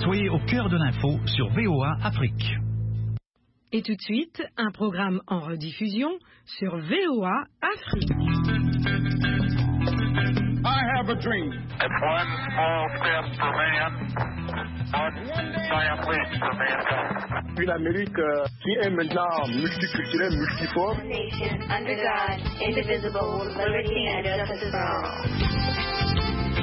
Soyez au cœur de l'info sur VOA Afrique. Et tout de suite, un programme en rediffusion sur VOA Afrique. I have a dream. It's one small step for man, one giant leap for mankind. Une Amérique qui est maintenant multiculturelle, multiforme. Nation under God, indivisible, with liberty and justice for all.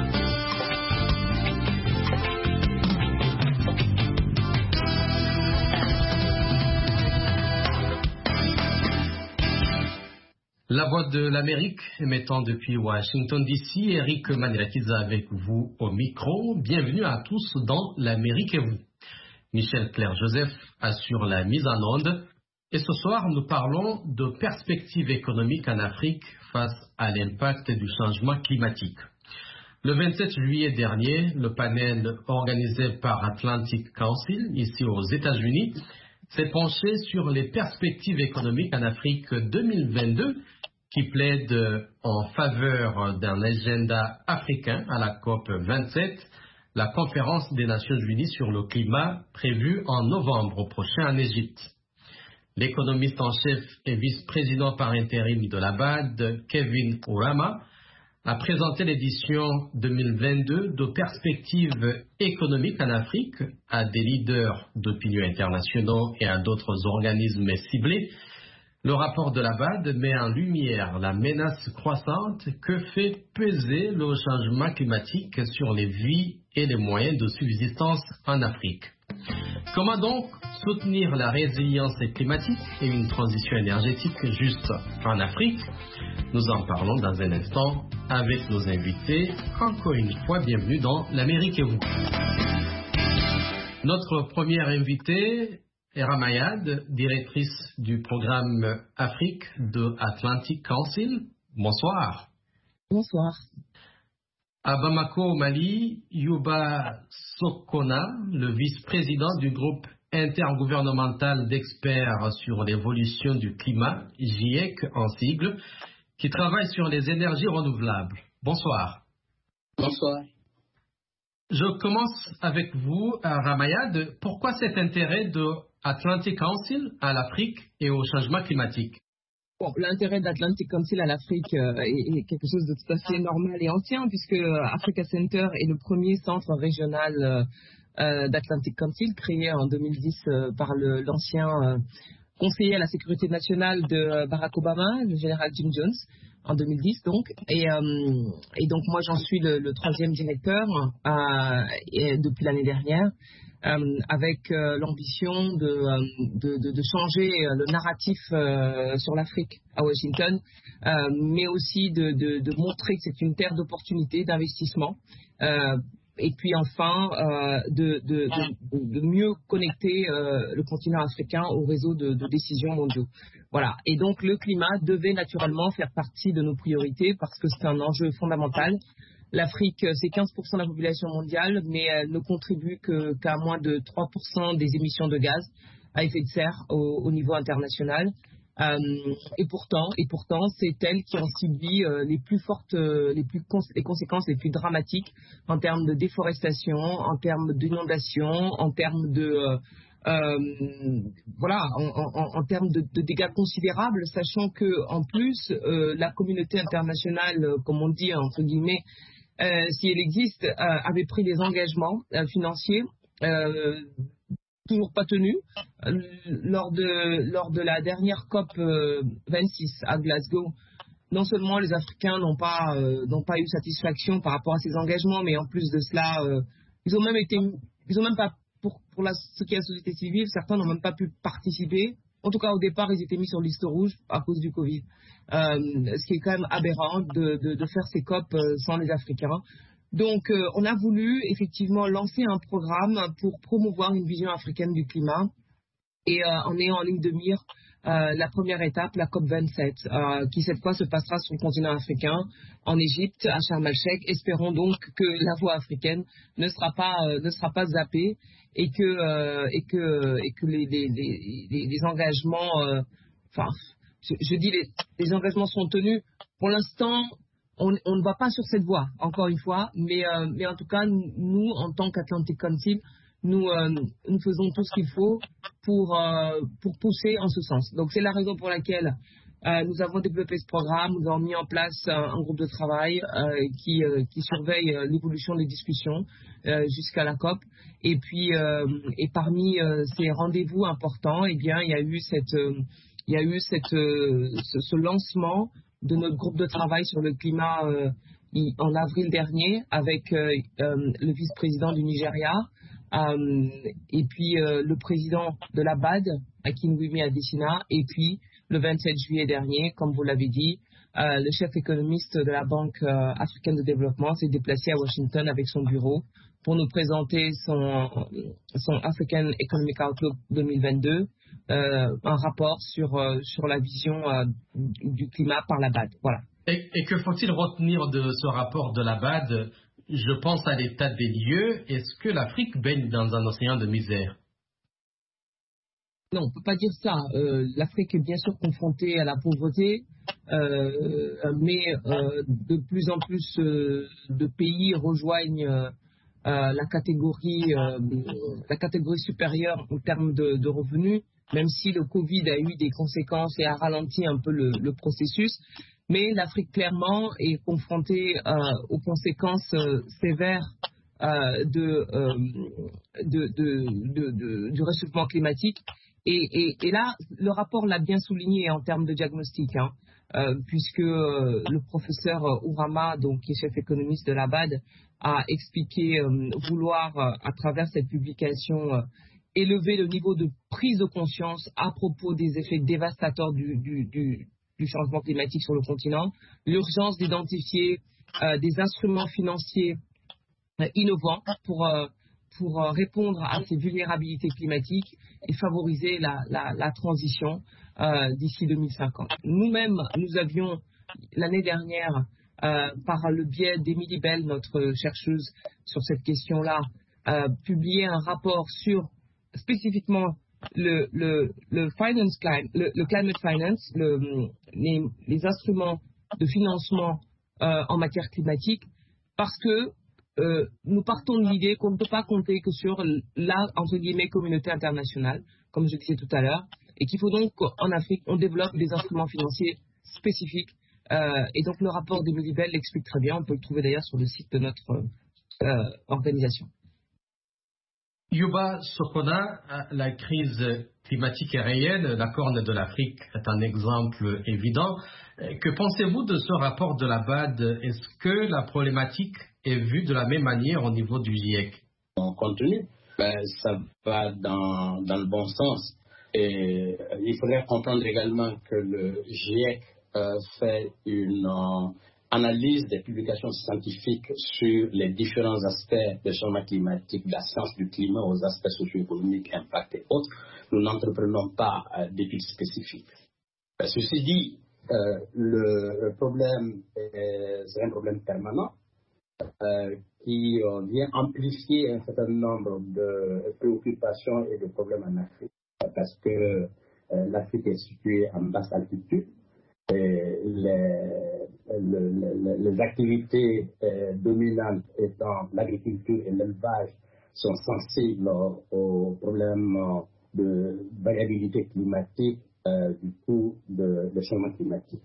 La Voix de l'Amérique, émettant depuis Washington DC, Eric Manirakiza avec vous au micro. Bienvenue à tous dans l'Amérique et vous. Michel Claire-Joseph assure la mise en onde. Et ce soir, nous parlons de perspectives économiques en Afrique face à l'impact du changement climatique. Le 27 juillet dernier, le panel organisé par Atlantic Council, ici aux États-Unis, s'est penché sur les perspectives économiques en Afrique 2022 qui plaide en faveur d'un agenda africain à la COP 27, la conférence des Nations Unies sur le climat prévue en novembre prochain en Égypte. L'économiste en chef et vice-président par intérim de la BAD, Kevin Ourama, a présenté l'édition 2022 de perspectives économiques en Afrique à des leaders d'opinion internationaux et à d'autres organismes ciblés. Le rapport de la BAD met en lumière la menace croissante que fait peser le changement climatique sur les vies et les moyens de subsistance en Afrique. Comment donc soutenir la résilience climatique et une transition énergétique juste en Afrique? Nous en parlons dans un instant avec nos invités. Encore une fois, bienvenue dans l'Amérique et vous. Notre première invitée est Ramayad, directrice du programme Afrique de Atlantic Council. Bonsoir. Bonsoir. À Bamako, au Mali, Yuba Sokona, le vice-président du groupe intergouvernemental d'experts sur l'évolution du climat, GIEC en sigle, qui travaille sur les énergies renouvelables. Bonsoir. Bonsoir. Je commence avec vous, Ramayad. Pourquoi cet intérêt de Atlantic Council à l'Afrique et au changement climatique? Bon, l'intérêt d'Atlantic Council à l'Afrique est quelque chose de tout à fait normal et ancien, puisque Africa Center est le premier centre régional d'Atlantic Council, créé en 2010 par l'ancien conseiller à la sécurité nationale de Barack Obama, le général Jim Jones, en 2010 donc. Et donc moi j'en suis le troisième directeur depuis l'année dernière, avec l'ambition de changer le narratif sur l'Afrique à Washington, mais aussi de montrer que c'est une terre d'opportunités, d'investissement. Et puis enfin, de mieux connecter le continent africain au réseau de décisions mondiaux. Voilà. Et donc le climat devait naturellement faire partie de nos priorités parce que c'est un enjeu fondamental. L'Afrique, c'est 15% de la population mondiale, mais elle ne contribue qu'à moins de 3% des émissions de gaz à effet de serre au niveau international. Et pourtant, c'est elle qui en subit les plus fortes, les conséquences les plus dramatiques en termes de déforestation, en termes d'inondation, en termes en termes de dégâts considérables, sachant que en plus la communauté internationale, comme on dit entre guillemets, si elle existe, avait pris des engagements financiers. Toujours pas tenu lors de la dernière COP 26 à Glasgow. Non seulement les Africains n'ont pas eu satisfaction par rapport à ces engagements, mais en plus de cela, ils ont même pas pour ce qui est la société civile, certains n'ont même pas pu participer. En tout cas, au départ, ils étaient mis sur liste rouge à cause du Covid, ce qui est quand même aberrant de faire ces COP sans les Africains. Donc, on a voulu effectivement lancer un programme pour promouvoir une vision africaine du climat et en ayant en ligne de mire la première étape, la COP 27, qui cette fois se passera sur le continent africain, en Égypte, à Sharm el-Sheikh. Espérons donc que la voix africaine ne sera pas zappée et que les engagements, les engagements sont tenus. Pour l'instant, on ne va pas sur cette voie, encore une fois, mais en tout cas, nous, en tant qu'Atlantic Council, nous faisons tout ce qu'il faut pour pousser en ce sens. Donc c'est la raison pour laquelle nous avons développé ce programme, nous avons mis en place un groupe de travail qui surveille l'évolution des discussions jusqu'à la COP. Et puis, et parmi ces rendez-vous importants, eh bien, il y a eu ce lancement de notre groupe de travail sur le climat en avril dernier avec le vice-président du Nigeria et puis le président de la BAD, Akinwumi Adesina, et puis le 27 juillet dernier, comme vous l'avez dit, le chef économiste de la Banque africaine de développement s'est déplacé à Washington avec son bureau pour nous présenter son African Economic Outlook 2022, un rapport sur la vision du climat par la BAD. Voilà. Et que faut-il retenir de ce rapport de la BAD? Je pense à l'état des lieux. Est-ce que l'Afrique baigne dans un océan de misère? Non, on ne peut pas dire ça. L'Afrique est bien sûr confrontée à la pauvreté, mais de plus en plus de pays rejoignent la catégorie supérieure en termes de revenus, même si le Covid a eu des conséquences et a ralenti un peu le processus. Mais l'Afrique, clairement, est confrontée aux conséquences sévères du réchauffement climatique. Et là, le rapport l'a bien souligné en termes de diagnostic, puisque le professeur Ourama, donc, qui est chef économiste de la BAD, a expliqué vouloir, à travers cette publication, élever le niveau de prise de conscience à propos des effets dévastateurs du changement climatique sur le continent, l'urgence d'identifier des instruments financiers innovants pour répondre à ces vulnérabilités climatiques et favoriser la transition d'ici 2050. Nous-mêmes, nous avions l'année dernière, par le biais d'Emily Bell, notre chercheuse sur cette question-là, publié un rapport sur spécifiquement le climate finance, les instruments de financement en matière climatique, parce que nous partons de l'idée qu'on ne peut pas compter que sur la, entre guillemets, communauté internationale, comme je disais tout à l'heure, et qu'il faut donc qu'en Afrique, on développe des instruments financiers spécifiques. Et donc le rapport d'Emily Bell l'explique très bien, on peut le trouver d'ailleurs sur le site de notre organisation. Youba Sokona, la crise climatique est réelle, la Corne de l'Afrique est un exemple évident. Que pensez-vous de ce rapport de la BAD? Est-ce que la problématique est vue de la même manière au niveau du GIEC? En contenu, ça va dans le bon sens. Et il faudrait comprendre également que le GIEC fait une analyse des publications scientifiques sur les différents aspects du changement climatique, de la science du climat aux aspects socio-économiques, impact et autres. Nous n'entreprenons pas d'études spécifiques. Ceci dit, le problème, c'est un problème permanent qui vient amplifier un certain nombre de préoccupations et de problèmes en Afrique. Parce que l'Afrique est située en basse altitude. Et les activités dominantes étant l'agriculture et l'élevage sont sensibles aux problèmes de variabilité climatique du coup de changement climatique.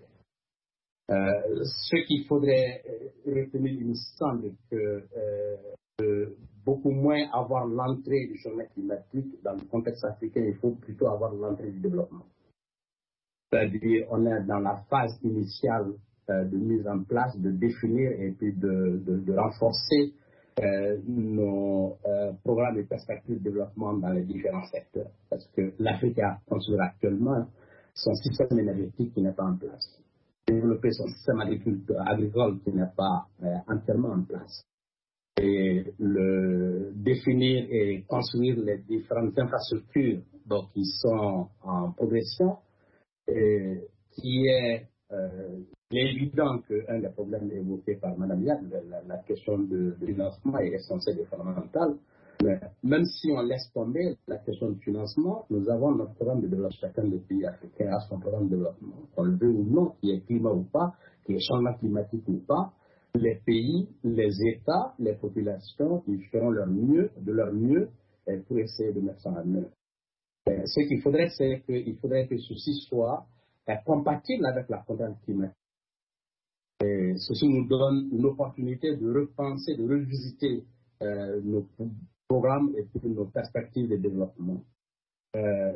Ce qu'il faudrait retenir, il me semble que beaucoup moins avoir l'entrée du changement climatique dans le contexte africain, il faut plutôt avoir l'entrée du développement. C'est-à-dire, on est dans la phase initiale de mise en place, de définir et puis de renforcer nos programmes et perspectives de développement dans les différents secteurs. Parce que l'Afrique a construit actuellement son système énergétique qui n'est pas en place. Développer son système agricole qui n'est pas entièrement en place. Et définir et construire les différentes infrastructures donc, qui sont en progression. Et qui est évident qu'un des problèmes évoqués par Mme Yad, la question du financement est essentielle et fondamentale. Mais même si on laisse tomber la question du financement, nous avons notre programme de développement. Chacun des pays africains a son programme de développement. Qu'on le veut ou non, qu'il y ait climat ou pas, qu'il y ait changement climatique ou pas, les pays, les États, les populations, ils feront de leur mieux pour essayer de mettre ça en œuvre. Ce qu'il faudrait, c'est que ceci soit compatible avec la contrainte climatique. Ceci nous donne une opportunité de repenser, de revisiter nos programmes et puis nos perspectives de développement. Un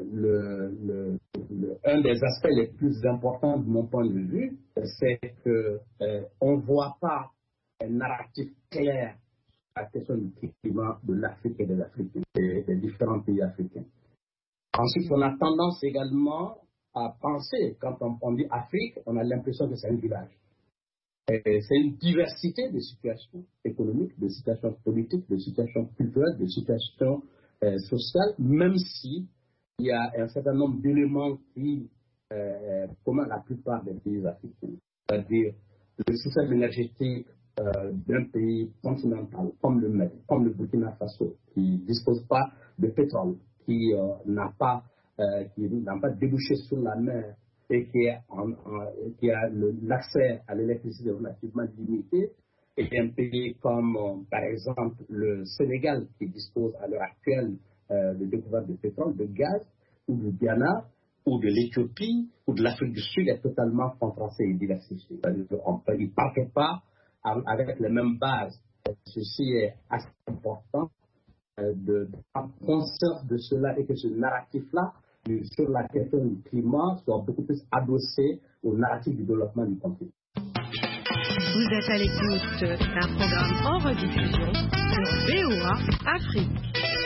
des aspects les plus importants de mon point de vue, c'est qu'on ne voit pas un narratif clair à la question du climat de l'Afrique et des différents pays africains. Ensuite, on a tendance également à penser, quand on dit Afrique, on a l'impression que c'est un village. C'est une diversité de situations économiques, de situations politiques, de situations culturelles, de situations sociales, même si il y a un certain nombre d'éléments qui communs à la plupart des pays africains. C'est-à-dire le système énergétique d'un pays continental comme le Mali, comme le Burkina Faso, qui ne dispose pas de pétrole, qui n'a pas débouché sur la mer et qui a l'accès à l'électricité relativement limité, et un pays comme, par exemple, le Sénégal, qui dispose à l'heure actuelle de découverte de pétrole, de gaz, ou du Ghana, ou de l'Éthiopie, ou de l'Afrique du Sud, est totalement contrasté et diversifié. Ils ne partent pas avec les mêmes bases. Ceci est assez important de prendre conscience de cela et que ce narratif-là, sur la question du climat, soit beaucoup plus adossé au narratif du développement du continent. Vous êtes à l'écoute d'un programme en rediffusion sur VOA Afrique.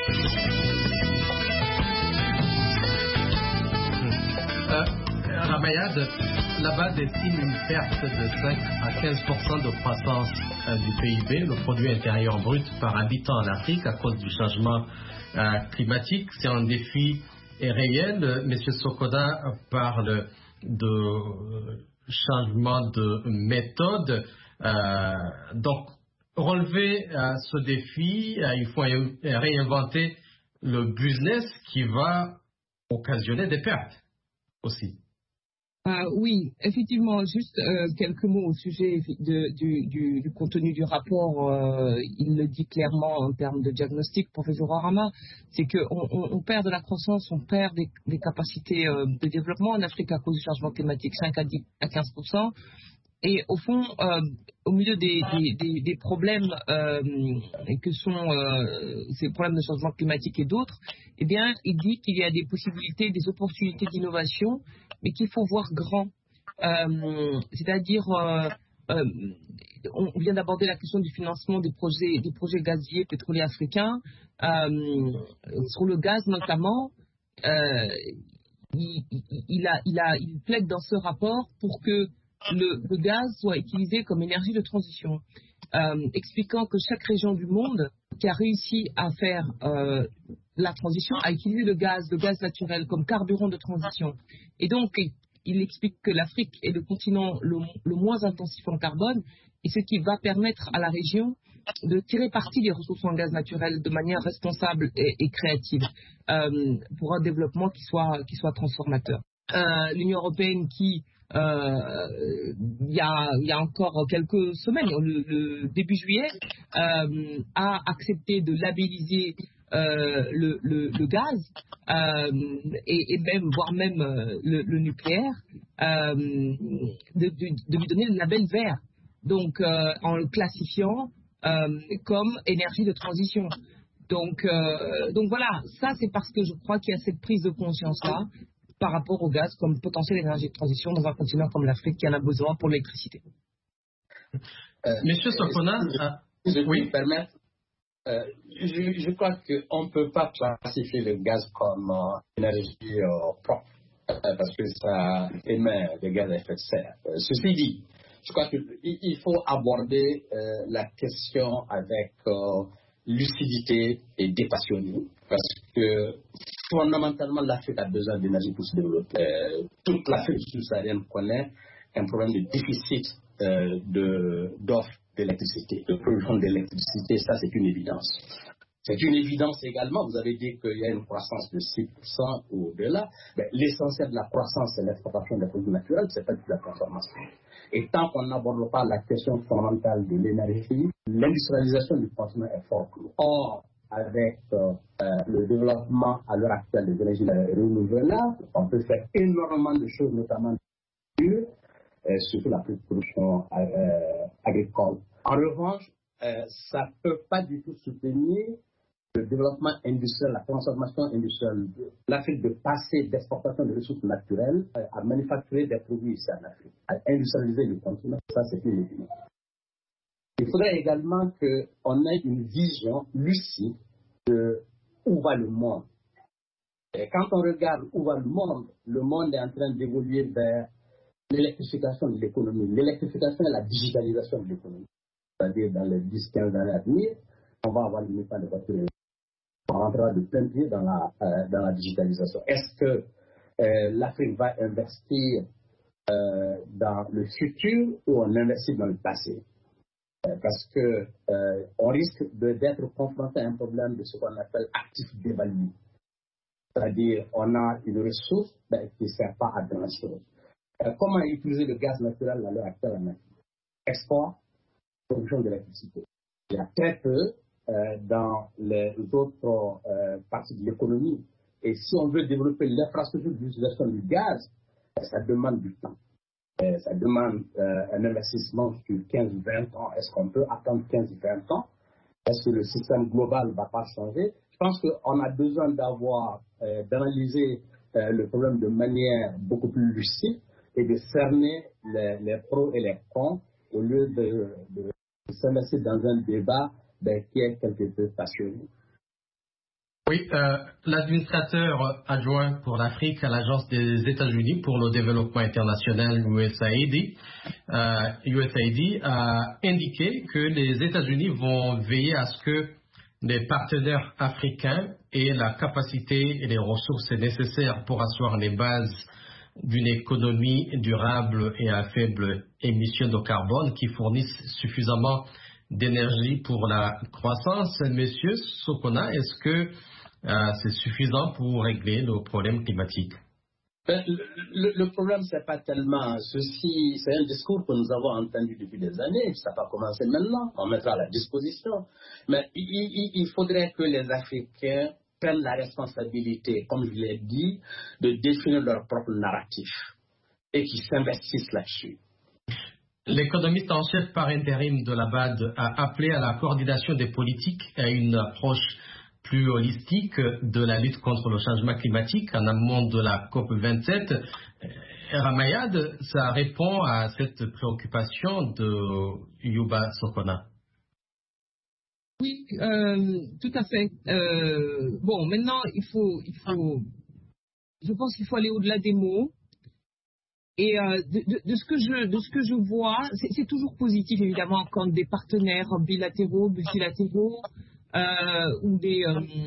Ramayad, là-bas estime une perte de 5 à 15% de croissance du PIB, le produit intérieur brut par habitant en Afrique à cause du changement climatique. C'est un défi réel. Monsieur Sokoda parle de changement de méthode. Donc, relever ce défi, il faut réinventer le business qui va occasionner des pertes aussi. Oui, effectivement, juste quelques mots au sujet du contenu du rapport. Il le dit clairement en termes de diagnostic, professeur Arama, c'est qu'on perd de la croissance, on perd des capacités de développement en Afrique à cause du changement climatique, 5 à 15%. Et au fond, au milieu des problèmes que sont ces problèmes de changement climatique et d'autres, eh bien, il dit qu'il y a des possibilités, des opportunités d'innovation, mais qu'il faut voir grand. C'est-à-dire, on vient d'aborder la question du financement des projets gaziers pétroliers africains. Sur le gaz notamment, il plaide dans ce rapport pour que le gaz soit utilisé comme énergie de transition, expliquant que chaque région du monde qui a réussi à faire la transition a utilisé le gaz naturel comme carburant de transition. Et donc, il explique que l'Afrique est le continent le moins intensif en carbone, et ce qui va permettre à la région de tirer parti des ressources en gaz naturel de manière responsable et créative pour un développement qui soit transformateur. L'Union européenne qui il y a encore quelques semaines, le début juillet, a accepté de labelliser le gaz et même, voire même le nucléaire, de lui donner le label vert, donc en le classifiant comme énergie de transition. Donc voilà, ça c'est parce que je crois qu'il y a cette prise de conscience-là par rapport au gaz comme potentiel énergie de transition dans un continent comme l'Afrique qui en a besoin pour l'électricité. Monsieur Sokona, si je oui. peux me permettre, je crois qu'on ne peut pas classifier le gaz comme énergie propre parce que ça émet des gaz à effet de serre. Ceci dit, je crois qu'il faut aborder la question avec lucidité et dépassionné parce que fondamentalement, l'Afrique a besoin d'énergie pour se développer. Toute l'Afrique subsaharienne connaît un problème de déficit d'offres d'électricité, de production d'électricité. Ça, c'est une évidence. C'est une évidence également. Vous avez dit qu'il y a une croissance de 6% ou au-delà. L'essentiel de la croissance, c'est l'exploitation des produits naturels, c'est pas du tout la transformation. Et tant qu'on n'aborde pas la question fondamentale de l'énergie, l'industrialisation du continent est forte. Or, avec le développement à l'heure actuelle des énergies renouvelables, on peut faire énormément de choses, notamment surtout la production agricole. En revanche, ça ne peut pas du tout soutenir le développement industriel, la transformation industrielle de l'Afrique, de passer d'exportation de ressources naturelles à manufacturer des produits ici en Afrique, à industrialiser le continent. Ça, c'est une évidence. Il faudrait également qu'on ait une vision lucide de où va le monde. Et quand on regarde où va le monde est en train d'évoluer vers l'électrification de l'économie. L'électrification et la digitalisation de l'économie. C'est-à-dire dans les 10-15 années à venir, on va avoir uniquement des voitures. On rentrera de plein pied dans la digitalisation. Est-ce que l'Afrique va investir dans le futur ou on investit dans le passé? Parce que on risque d'être confronté à un problème de ce qu'on appelle actif dévalué. C'est-à-dire on a une ressource qui ne sert pas à grand chose. Comment utiliser le gaz naturel à l'heure actuelle en Afrique? Export, production d'électricité. Il y a très peu dans les autres parties de l'économie. Et si on veut développer l'infrastructure d'utilisation du gaz, ça demande du temps. Ça demande un investissement sur 15-20 ans. Est-ce qu'on peut attendre 15-20 ans? Est-ce que le système global ne va pas changer? Je pense qu'on a besoin d'analyser le problème de manière beaucoup plus lucide et de cerner les pros et les cons au lieu de s'investir dans un débat qui est quelque peu passionné. Oui, l'administrateur adjoint pour l'Afrique à l'Agence des États-Unis pour le développement international USAID a indiqué que les États-Unis vont veiller à ce que les partenaires africains aient la capacité et les ressources nécessaires pour asseoir les bases d'une économie durable et à faible émission de carbone qui fournissent suffisamment d'énergie pour la croissance. Monsieur Sokona, est-ce que c'est suffisant pour régler nos problèmes climatiques? Le problème, ce n'est pas tellement ceci. C'est un discours que nous avons entendu depuis des années. Ça n'a pas commencé maintenant. On mettra à la disposition. Mais il faudrait que les Africains prennent la responsabilité, comme je l'ai dit, de définir leur propre narratif et qu'ils s'investissent là-dessus. L'économiste en chef par intérim de la BAD a appelé à la coordination des politiques et à une approche plus holistique de la lutte contre le changement climatique en amont de la COP27. Ramayad, ça répond à cette préoccupation de Yuba Sokona. Oui, tout à fait. Bon, maintenant, je pense qu'il faut aller au-delà des mots. Et de ce que je vois, c'est toujours positif, évidemment, quand des partenaires bilatéraux, multilatéraux, ou des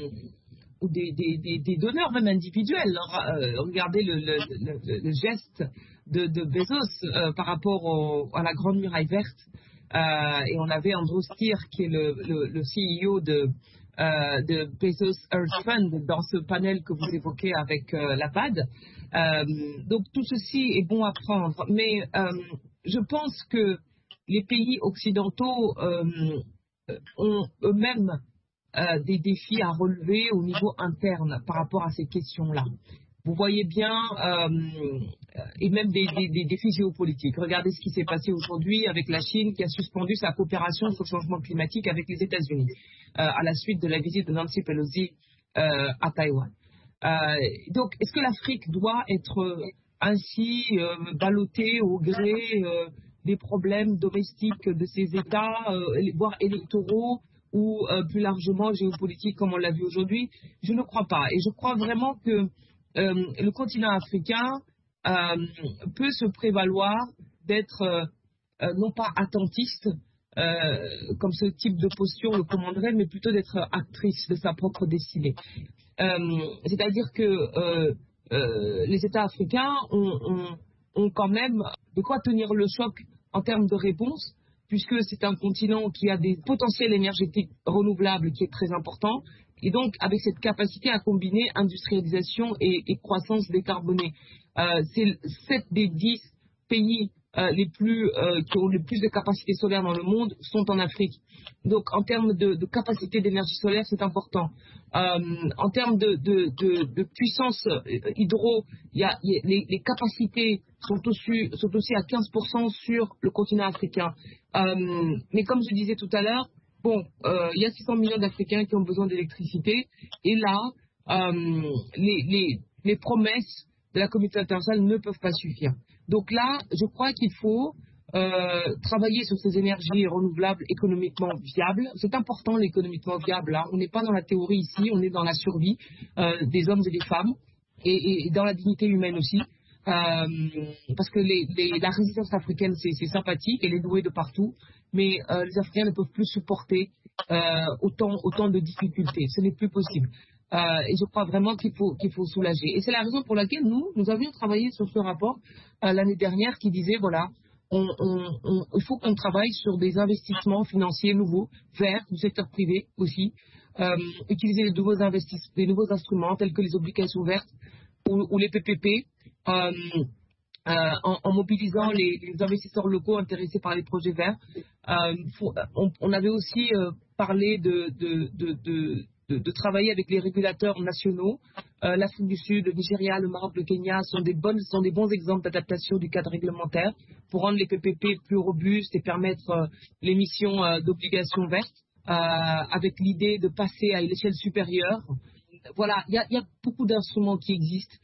donneurs même individuels. Regardez le geste de Bezos par rapport à la Grande Muraille Verte. Et on avait Andrew Stier, qui est le CEO de Bezos Earth Fund, dans ce panel que vous évoquez avec la BAD. Donc tout ceci est bon à prendre. Mais je pense que les pays occidentaux ont eux-mêmes des défis à relever au niveau interne par rapport à ces questions-là. Vous voyez bien, et même des défis géopolitiques. Regardez ce qui s'est passé aujourd'hui avec la Chine qui a suspendu sa coopération sur le changement climatique avec les États-Unis à la suite de la visite de Nancy Pelosi à Taïwan. Donc, est-ce que l'Afrique doit être ainsi ballottée au gré des problèmes domestiques de ces États, voire électoraux, ou plus largement géopolitiques comme on l'a vu aujourd'hui? Je ne crois pas. Et je crois vraiment que le continent africain peut se prévaloir d'être non pas attentiste, comme ce type de posture le commanderait, mais plutôt d'être actrice de sa propre destinée. C'est-à-dire que les États africains ont quand même de quoi tenir le choc en termes de réponse, puisque c'est un continent qui a des potentiels énergétiques renouvelables qui est très important, et donc avec cette capacité à combiner industrialisation et croissance décarbonée. C'est 7 des 10 pays qui ont le plus de capacité solaire dans le monde sont en Afrique. Donc en termes de capacité d'énergie solaire, c'est important. En termes de puissance hydro, les capacités sont aussi à 15% sur le continent africain. Mais comme je disais tout à l'heure, il y a 600 millions d'Africains qui ont besoin d'électricité. Et là, les promesses de la communauté internationale ne peuvent pas suffire. Donc là, je crois qu'il faut travailler sur ces énergies renouvelables économiquement viables. C'est important l'économiquement viable. Hein. On n'est pas dans la théorie ici, on est dans la survie des hommes et des femmes et dans la dignité humaine aussi. Parce que la résistance africaine, c'est sympathique, elle est douée de partout, mais les Africains ne peuvent plus supporter autant de difficultés. Ce n'est plus possible. Et je crois vraiment qu'il faut soulager. Et c'est la raison pour laquelle nous avions travaillé sur ce rapport l'année dernière qui disait, voilà, il faut qu'on travaille sur des investissements financiers nouveaux, verts, du secteur privé aussi, utiliser des nouveaux instruments tels que les obligations vertes ou les PPP, en mobilisant les investisseurs locaux intéressés par les projets verts. On avait aussi parlé de travailler avec les régulateurs nationaux. L'Afrique du Sud, le Nigeria, le Maroc, le Kenya sont des bons exemples d'adaptation du cadre réglementaire pour rendre les PPP plus robustes et permettre l'émission d'obligations vertes avec l'idée de passer à l'échelle supérieure. Voilà, il y a beaucoup d'instruments qui existent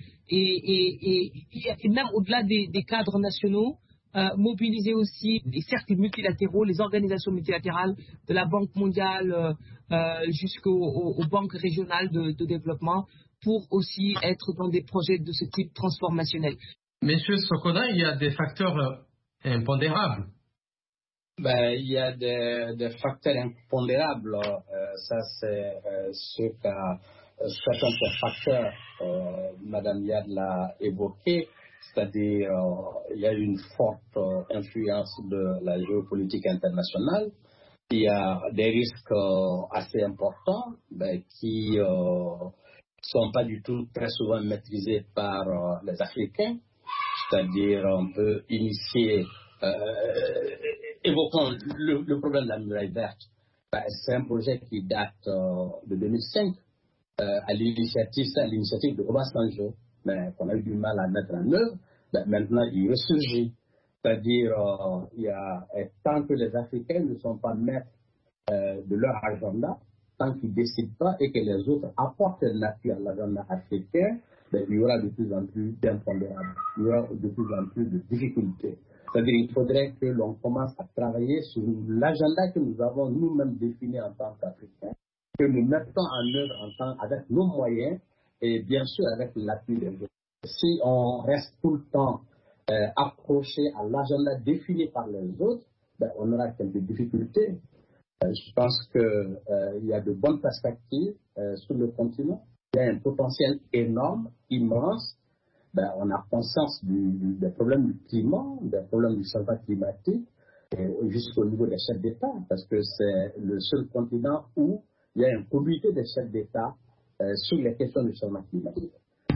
et même au-delà des cadres nationaux, mobiliser aussi les cercles multilatéraux, les organisations multilatérales de la Banque mondiale jusqu'aux banques régionales de développement pour aussi être dans des projets de ce type transformationnel. Monsieur Sokona, il y a des facteurs impondérables. Il y a des facteurs impondérables. Ça, c'est ce qu'a certains facteurs, Madame Yad l'a évoqué, c'est-à-dire il y a une forte influence de la géopolitique internationale. Il y a des risques assez importants qui ne sont pas du tout très souvent maîtrisés par les Africains, c'est-à-dire on peut initier, évoquons le problème de la muraille verte. C'est un projet qui date de 2005 à l'initiative de Obasanjo, mais qu'on a eu du mal à mettre en œuvre. Maintenant, il ressurgit. C'est-à-dire, tant que les Africains ne sont pas maîtres de leur agenda, tant qu'ils ne décident pas et que les autres apportent un appui à l'agenda africain, il y aura de plus en plus d'impondérables, il y aura de plus en plus de difficultés. C'est-à-dire qu'il faudrait que l'on commence à travailler sur l'agenda que nous avons nous-mêmes défini en tant qu'Africains, que nous mettons en œuvre avec nos moyens et bien sûr avec l'appui des autres. Si on reste tout le temps accroché à l'agenda défini par les autres, on aura quelques difficultés. Je pense qu'il y a de bonnes perspectives sur le continent. Il y a un potentiel énorme, immense. On a conscience des problèmes du climat, des problèmes du changement climatique, jusqu'au niveau des chefs d'État, parce que c'est le seul continent où il y a un comité des chefs d'État sur les questions du changement climatique.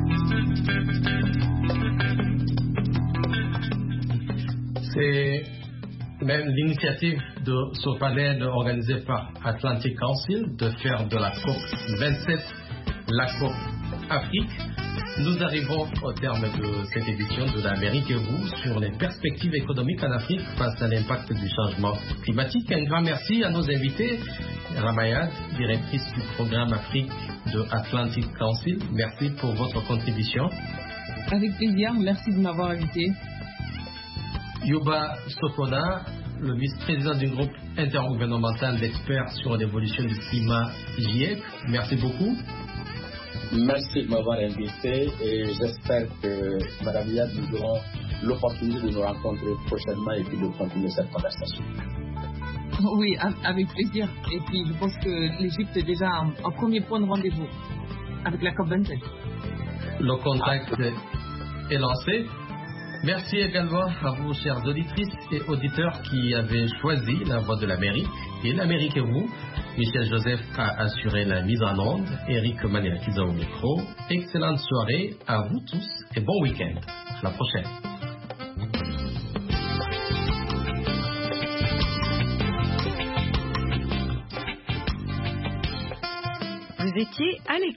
C'est même l'initiative de ce panel organisé par Atlantic Council de faire de la COP 27 la COP Afrique. Nous arrivons au terme de cette édition de l'Amérique et vous sur les perspectives économiques en Afrique face à l'impact du changement climatique. Un grand merci à nos invités. Ramayad, directrice du programme Afrique de Atlantic Council. Merci pour votre contribution. Avec plaisir, merci de m'avoir invité. Yuba Sokona, le vice-président du groupe intergouvernemental d'experts sur l'évolution du climat GIEC. Merci beaucoup. Merci de m'avoir invité et j'espère que Mme Yad, nous aurons l'opportunité de nous rencontrer prochainement et puis de continuer cette conversation. Oui, avec plaisir. Et puis je pense que l'Égypte est déjà un premier point de rendez-vous avec la COP27. Le contact est lancé. Merci également à vous, chères auditrices et auditeurs, qui avez choisi la voix de l'Amérique. Et l'Amérique et vous. Michel Joseph a assuré la mise en onde. Eric Maniakiza au micro. Excellente soirée à vous tous et bon week-end. À la prochaine. Vous étiez à l'écoute